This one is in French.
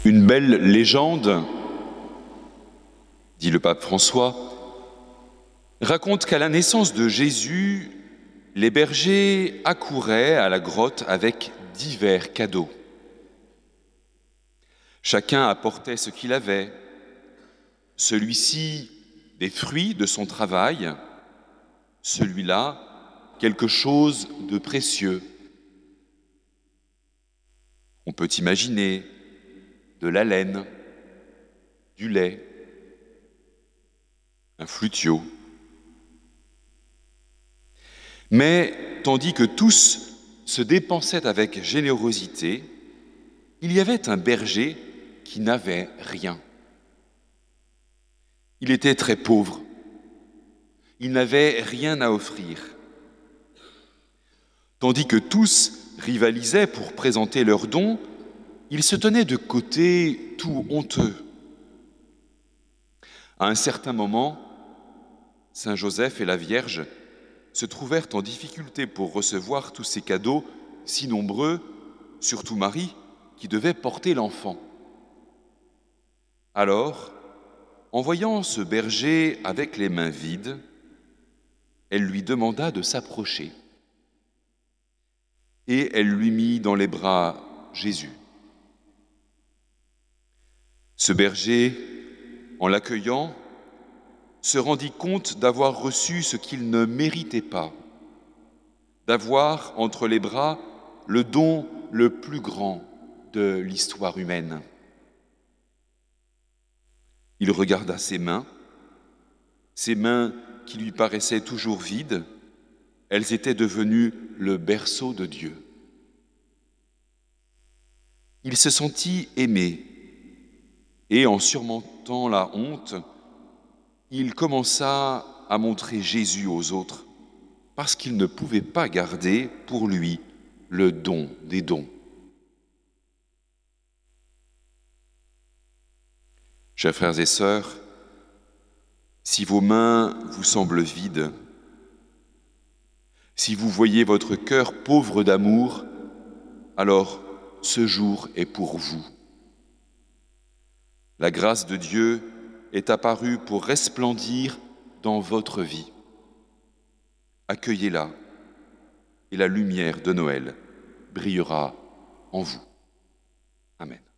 Une belle légende, dit le pape François, raconte qu'à la naissance de Jésus, les bergers accouraient à la grotte avec divers cadeaux. Chacun apportait ce qu'il avait, celui-ci des fruits de son travail, celui-là quelque chose de précieux. On peut imaginer de la laine, du lait, un flutio. Mais tandis que tous se dépensaient avec générosité, il y avait un berger qui n'avait rien. Il était très pauvre. Il n'avait rien à offrir. Tandis que tous rivalisaient pour présenter leurs dons, il se tenait de côté tout honteux. À un certain moment, Saint Joseph et la Vierge se trouvèrent en difficulté pour recevoir tous ces cadeaux si nombreux, surtout Marie, qui devait porter l'enfant. Alors, en voyant ce berger avec les mains vides, elle lui demanda de s'approcher. Et elle lui mit dans les bras Jésus. Ce berger, en l'accueillant, se rendit compte d'avoir reçu ce qu'il ne méritait pas, d'avoir entre les bras le don le plus grand de l'histoire humaine. Il regarda ses mains qui lui paraissaient toujours vides, elles étaient devenues le berceau de Dieu. Il se sentit aimé et en surmontant la honte, il commença à montrer Jésus aux autres parce qu'il ne pouvait pas garder pour lui le don des dons. Chers frères et sœurs, si vos mains vous semblent vides, si vous voyez votre cœur pauvre d'amour, alors ce jour est pour vous. La grâce de Dieu est apparue pour resplendir dans votre vie. Accueillez-la et la lumière de Noël brillera en vous. Amen.